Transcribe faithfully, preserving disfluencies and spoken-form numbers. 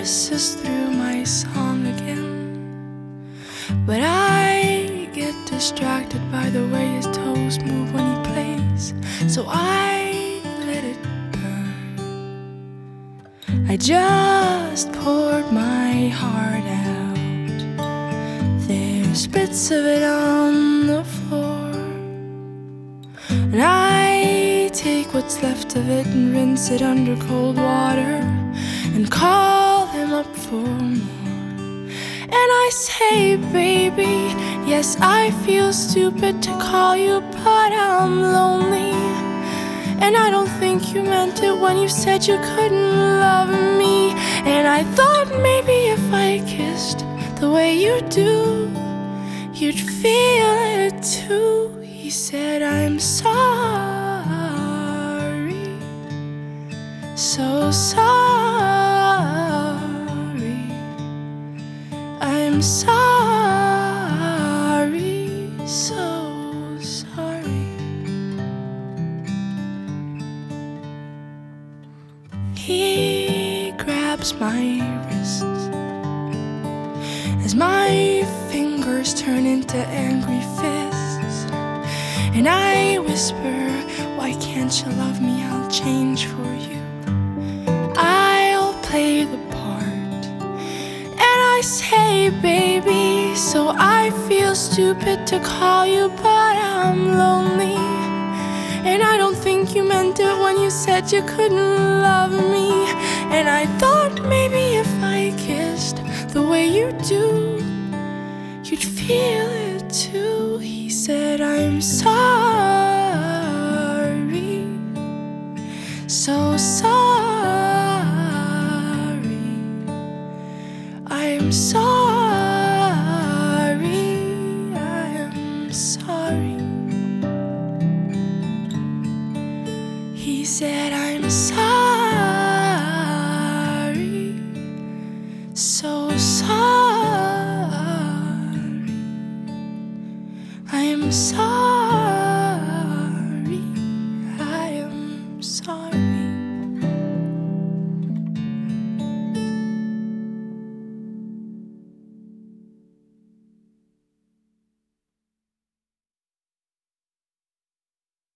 courses through my song again, but I get distracted by the way his toes move when he plays, so I let it burn. I just poured my heart out. There's bits of it on the floor, and I take what's left of it and rinse it under cold water and call him up for more. And I say, baby, yes, I feel stupid to call you, but I'm lonely. And I don't think you meant it when you said you couldn't love me. And I thought maybe if I kissed the way you do, you'd feel it too. He said, I'm sorry, so sorry. I'm sorry, so sorry. He grabs my wrists as my fingers turn into angry fists, and I whisper, why can't you love me? I'll change for you. I'll play the part. And I say, baby, so I feel stupid to call you, but I'm lonely. And I don't think you meant it when you said you couldn't love me. And I thought maybe if I kissed the way you do, you'd feel it too. He said, I'm sorry, so sorry. I'm sorry, I'm sorry. He said, I'm sorry.